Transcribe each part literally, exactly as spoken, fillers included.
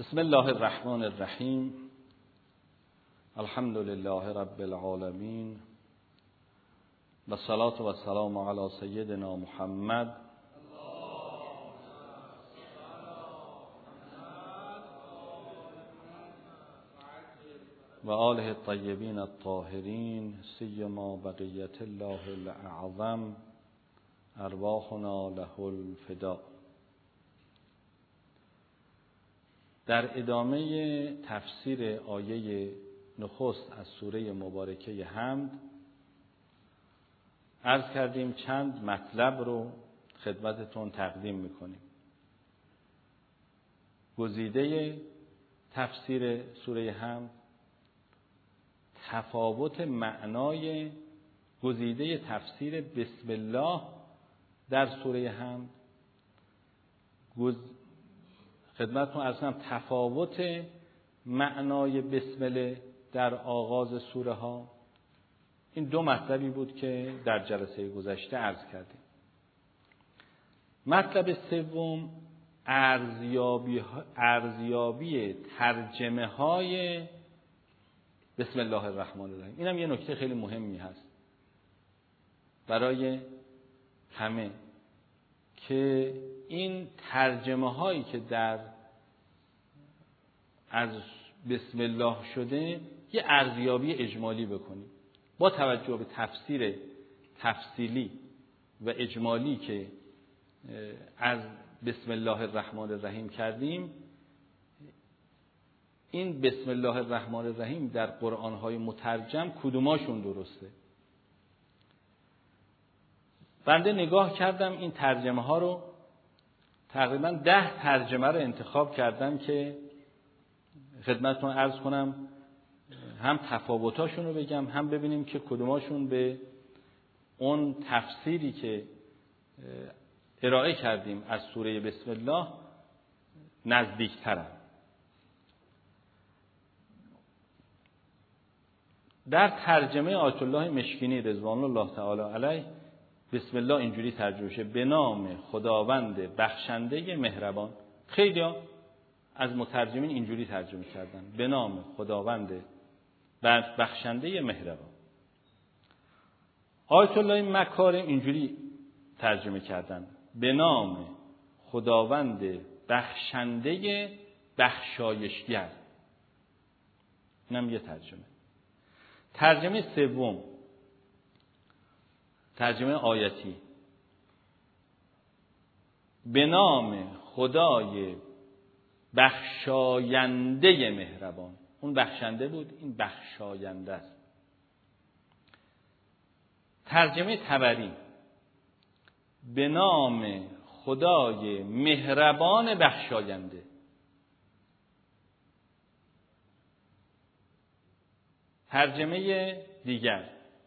بسم الله الرحمن الرحیم. الحمد لله رب العالمین و الصلاة و السلام علی سیدنا محمد و آله الطیبین الطاهرین، سیما بقیت الله الاعظم، ارواحنا له الفداء. در ادامه تفسیر آیه نخست از سوره مبارکه حمد عرض کردیم چند مطلب رو خدمتتون تقدیم میکنیم. گزیده تفسیر سوره حمد، تفاوت معنای گزیده تفسیر بسم الله در سوره حمد، گز... خدمتتون عرض کنم تفاوت معنای بسم الله در آغاز سوره ها. این دو مطلبی بود که در جلسه گذشته عرض کردیم. مطلب سوم ارزیابی ارزیابی ترجمه های بسم الله الرحمن الرحیم. اینم یه نکته خیلی مهمی هست برای همه که این ترجمه هایی که در از بسم الله شده یه ارزیابی اجمالی بکنیم با توجه به تفسیر تفصیلی و اجمالی که از بسم الله الرحمن الرحیم کردیم. این بسم الله الرحمن الرحیم در قرآن های مترجم کدوماشون درسته؟ بنده نگاه کردم این ترجمه ها رو، تقریبا ده ترجمه رو انتخاب کردم که خدمتتون عرض کنم، هم تفاوتاشون رو بگم، هم ببینیم که کدوماشون به اون تفسیری که ارائه کردیم از سوره بسم الله نزدیک‌ترن. در ترجمه آیت الله مشکینی رضوان الله تعالی علیه بسم الله اینجوری ترجمه شده: به نام خداوند بخشنده مهربان. خیلی ها از مترجمین اینجوری ترجمه کردن: به نام خداوند بخشنده مهربان. آیت الله مکارم اینجوری ترجمه کردن: به نام خداوند بخشنده بخشایشگر. اینم یه ترجمه. ترجمه سوم، ترجمه آیتی: به نام خدای بخشاینده مهربان. اون بخشنده بود، این بخشاینده است. ترجمه طبری: به نام خدای مهربان بخشاینده. ترجمه دیگر،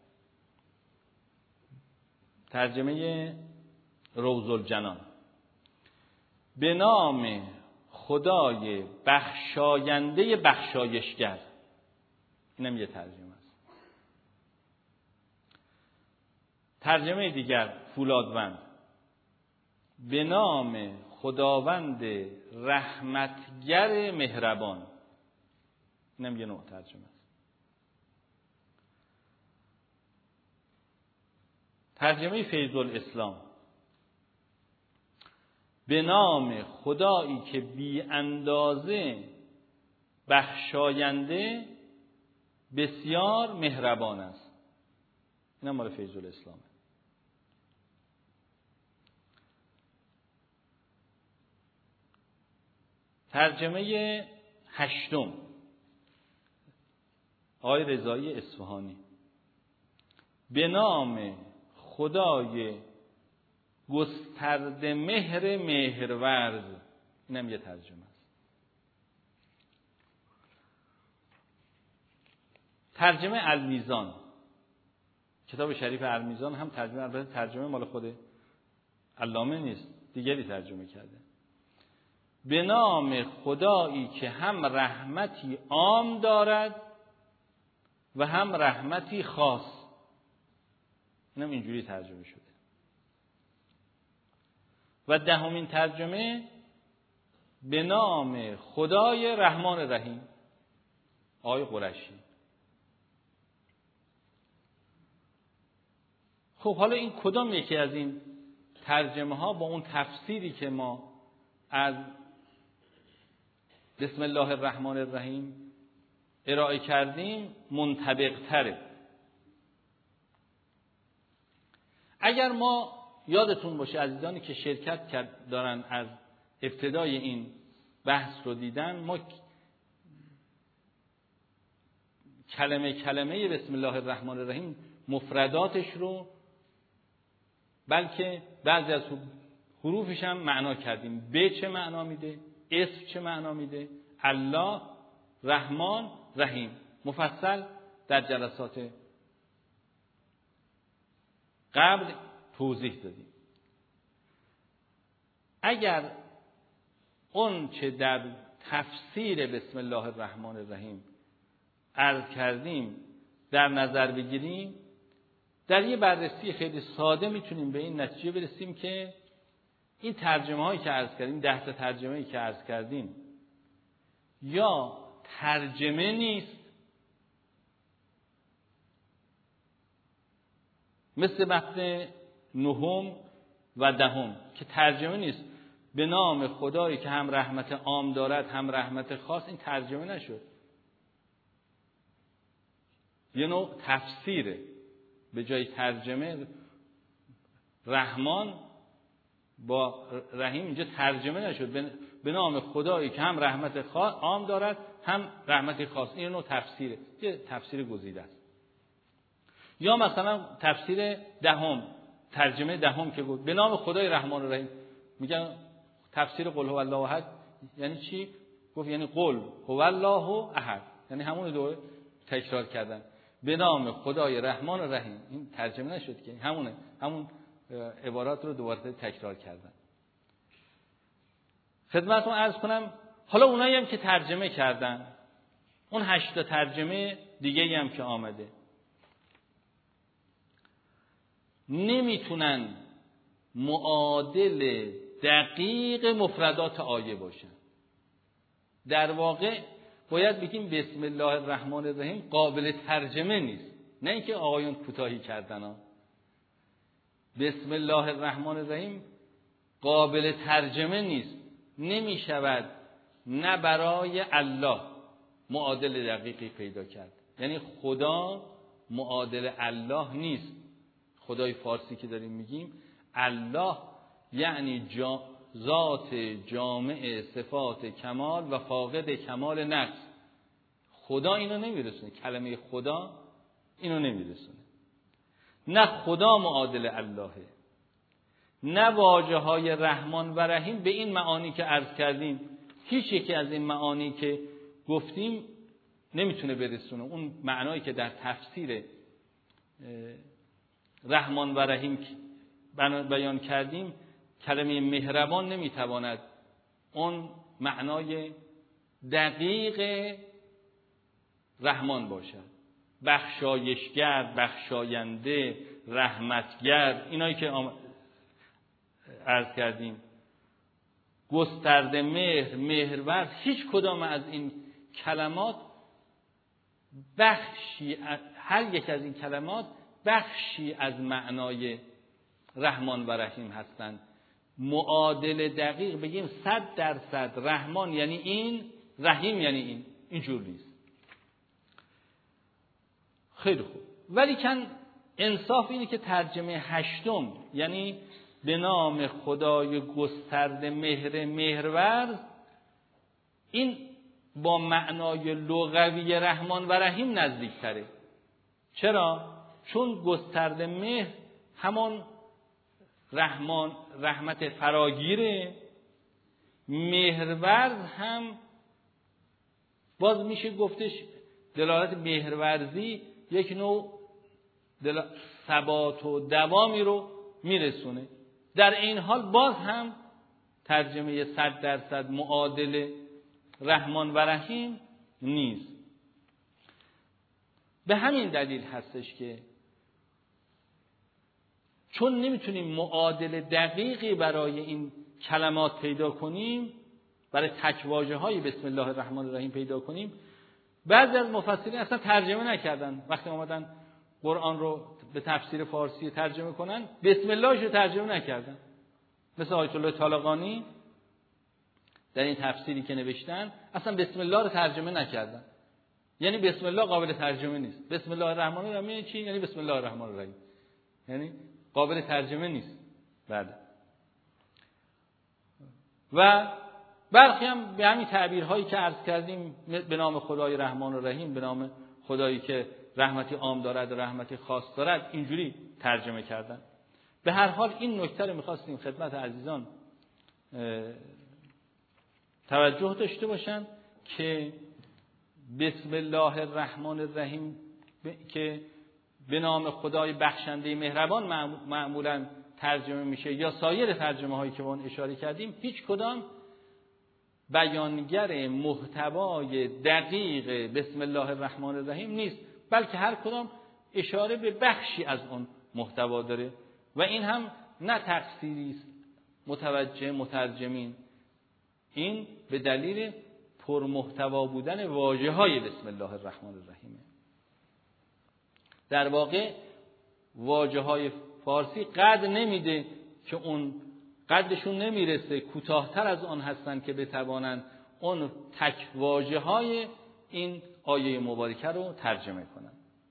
ترجمه روض الجنان: به نام خدای بخشاینده بخشایشگر. اینم یه ترجمه است. ترجمه دیگر فولادوند: به نام خداوند رحمتگر مهربان. اینم یه نوع ترجمه است. ترجمه فیض الاسلام: به نام خدایی که بی اندازه بخشاینده بسیار مهربان است. این هم مال فیض الاسلام. ترجمه هشتم آقای رضایی اصفهانی: به نام خدای گسترده مهر مهرورز. اینم یه ترجمه است. ترجمه المیزان: کتاب شریف المیزان هم ترجمه، البته ترجمه مال خود علامه نیست، دیگری ترجمه کرده. به نام خدایی که هم رحمتی عام دارد و هم رحمتی خاص. اینم اینجوری ترجمه شده. و دهمین ترجمه: به نام خدای رحمان رحیم. آقای قرشی. خب حالا این کدام یکی از این ترجمه ها با اون تفسیری که ما از بسم الله الرحمن الرحیم ارائه کردیم منطبق تره؟ اگر ما یادتون باشه عزیزانی که شرکت کرد دارن از ابتدای این بحث رو دیدن، ما کلمه کلمه بسم الله الرحمن الرحیم مفرداتش رو بلکه بعضی از حروفش هم معنا کردیم. ب چه معنا میده، اسم چه معنا میده، الله، رحمان، رحیم، مفصل در جلسات قبل توضیح دادیم. اگر اون چه در تفسیر بسم الله الرحمن الرحیم عرض کردیم در نظر بگیریم، در یه بررسی خیلی ساده میتونیم به این نتیجه برسیم که این ترجمه هایی که عرض کردیم، ده تا ترجمه هایی که عرض کردیم، یا ترجمه نیست مثل متن نهم و دهم که ترجمه نیست، به نام خدایی که هم رحمت عام دارد هم رحمت خاص، این ترجمه نشد، یه نوع تفسیره. به جای ترجمه رحمان با رحیم اینجا ترجمه نشد، به نام خدایی که هم رحمت عام دارد هم رحمت خاص، این نوع تفسیره، یه تفسیر گزیده است. یا مثلا تفسیر دهم، ترجمه دهم که بود به نام خدای رحمان الرحیم، میگن تفسیر قل هو الله احد یعنی چی؟ گفت یعنی قل هو الله احد، یعنی همون دوره تکرار کردن به نام خدای رحمان الرحیم. این ترجمه نشد که، همونه، همون عبارات رو دوباره تکرار کردن. خدمتتون عرض کنم حالا اونایی هم که ترجمه کردن، اون هشت ترجمه دیگه هم که آمده، نمیتونن معادل دقیق مفردات آیه باشن. در واقع باید بگیم بسم الله الرحمن الرحیم قابل ترجمه نیست، نه اینکه آقایون کوتاهی کردن ها. بسم الله الرحمن الرحیم قابل ترجمه نیست، نمی شود نه برای الله معادل دقیقی پیدا کرد. یعنی خدا معادل الله نیست. خدای فارسی که داریم میگیم الله یعنی جا ذات جامع صفات کمال و فاقد کمال نقص. خدا اینو نمیرسونه، کلمه خدا اینو نمیرسونه. نه خدا معادل اللهه، نه واژه های رحمان و رحیم به این معانی که عرض کردیم، هیچ یکی از این معانی که گفتیم نمیتونه برسونه. اون معنایی که در تفسیر رحمان و رحیم بیان کردیم، کلمه مهربان نمیتواند اون معنای دقیق رحمان باشد. بخشایشگر، بخشاینده، رحمتگر، اینایی که عرض کردیم، گسترده مهر، مهرورز، هیچ کدام از این کلمات بخشی، هر یک از این کلمات بخشی از معنای رحمان و رحیم هستند. معادل دقیق بگیم صد درصد رحمان یعنی این، رحیم یعنی این، اینجور نیست. خیلی خوب. ولی کن انصاف اینه که ترجمه هشتم یعنی به نام خدای گسترده مهر مهرورز، این با معنای لغوی رحمان و رحیم نزدیکتره. چرا؟ چون گسترده مهر همان رحمان، رحمت فراگیره، مهرورز هم باز میشه گفتش دلالت مهرورزی یک نوع دل... ثبات و دوامی رو میرسونه. در این حال باز هم ترجمه صد درصد معادل رحمان و رحیم نیست. به همین دلیل هستش که چون نمیتونیم معادل دقیقی برای این کلمات پیدا کنیم، برای تک واژه‌های بسم الله الرحمن الرحیم پیدا کنیم، بعضی از مفسرین اصلا ترجمه نکردن. وقتی اومدن قرآن رو به تفسیر فارسی ترجمه کنن، بسم اللهش رو ترجمه نکردن. مثل آیت الله طالقانی در این تفسیری که نوشتن اصلا بسم الله رو ترجمه نکردن. یعنی بسم الله قابل ترجمه نیست. بسم الله الرحمن الرحیم یعنی چی؟ یعنی بسم الله الرحمن الرحیم، یعنی قابل ترجمه نیست. بله. و برخی هم به همین تعبیرهایی که عرض کردیم، به نام خدای رحمان و رحیم، به نام خدایی که رحمتی عام دارد و رحمتی خاص دارد، اینجوری ترجمه کردن. به هر حال این نکته رو می‌خواستیم خدمت عزیزان توجه داشته باشن که بسم الله الرحمن الرحیم که به نام خدای بخشنده مهربان معمولاً ترجمه میشه یا سایر ترجمه هایی که ما اشاره کردیم، هیچ کدام بیانگر محتوای دقیق بسم الله الرحمن الرحیم نیست، بلکه هر کدام اشاره به بخشی از اون محتوا داره و این هم نه تقصیری است متوجه مترجمین، این به دلیل پرمحتوا بودن واژه‌های بسم الله الرحمن الرحیم. در واقع واژه‌های فارسی قدر نمیده که اون قدرشون نمیرسه، کوتاه‌تر از آن هستن که بتوانند اون تک واژه‌های این آیه مبارکه رو ترجمه کنن.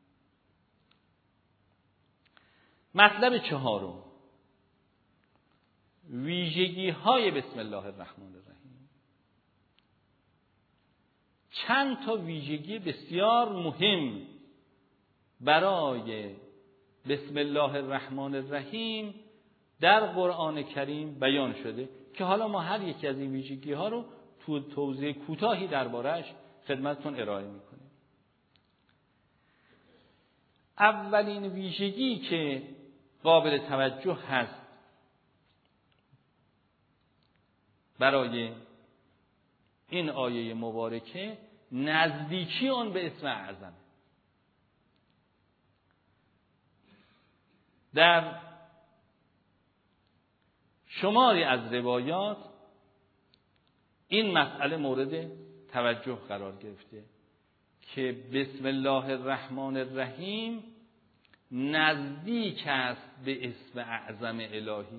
مطلب چهارم، ویژگی‌های بسم الله الرحمن الرحیم. چند تا ویژگی بسیار مهم برای بسم الله الرحمن الرحیم در قرآن کریم بیان شده که حالا ما هر یکی از این ویژگی ها رو تو توضیح کوتاهی درباره‌اش خدمتتون ارائه میکنیم. اولین ویژگی که قابل توجه هست برای این آیه مبارکه، نزدیکی آن به اسم اعظم. در شماری از روایات این مسئله مورد توجه قرار گرفته که بسم الله الرحمن الرحیم نزدیک است به اسم اعظم الهی،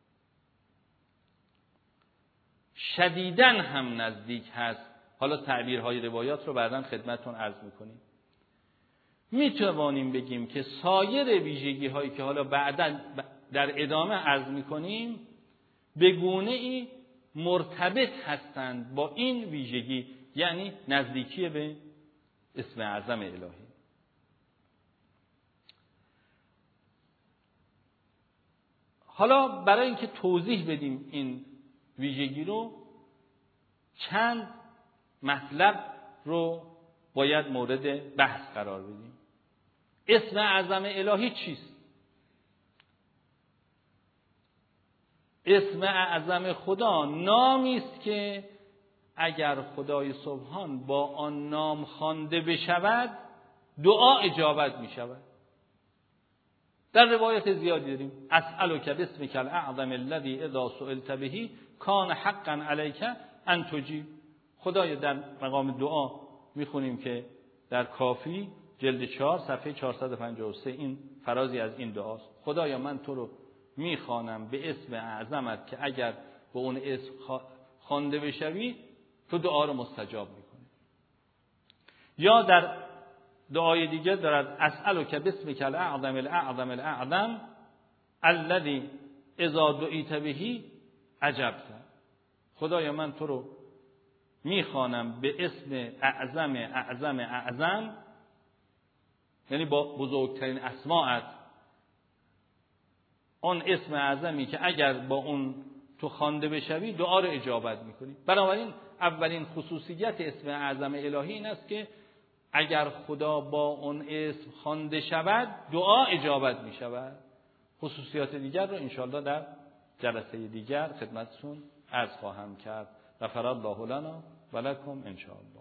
شدیداً هم نزدیک هست. حالا تعبیرهای روایات رو بعداً خدمتتون عرض میکنیم. میتوانیم بگیم که سایر ویژگی هایی که حالا بعداً در ادامه عرض میکنیم به گونه ای مرتبط هستند با این ویژگی، یعنی نزدیکی به اسم اعظم الهی. حالا برای اینکه توضیح بدیم این ویژگی رو، چند مطلب رو باید مورد بحث قرار بدیم. اسم اعظم الهی چیست؟ اسم اعظم خدا نامی است که اگر خدای سبحان با آن نام خوانده بشود دعا اجابت می شود. در روایت زیادی داریم اسألک باسمک الاعظم الذی اذا سئلت به کان حقا علیک ان تجیب. خدای در مقام دعا میخونیم که در کافی جلد چهار صفحه چهارصد و پنجاه و سه این فرازی از این دعاست: خدایا من تو رو میخوانم به اسم اعظمت که اگر به اون اسم خوانده بشوی تو دعا رو مستجاب میکنی. یا در دعای دیگه دارد اسألک باسمک الاعظم الاعظم الاعظم الذی اذا دعیت به اجبت. خدایا من تو رو میخوانم به اسم اعظم اعظم اعظم، یعنی با بزرگترین اسماءت، اون اسم اعظمی که اگر با اون تو خوانده بشوی دعا رو اجابت میکنی. بنابراین اولین خصوصیت اسم اعظم الهی این است که اگر خدا با اون اسم خوانده شود دعا اجابت میشود. خصوصیات دیگر رو انشاءالله در جلسه دیگر خدمتتون عرض خواهم کرد. غفر الله لنا و لکم انشاءالله.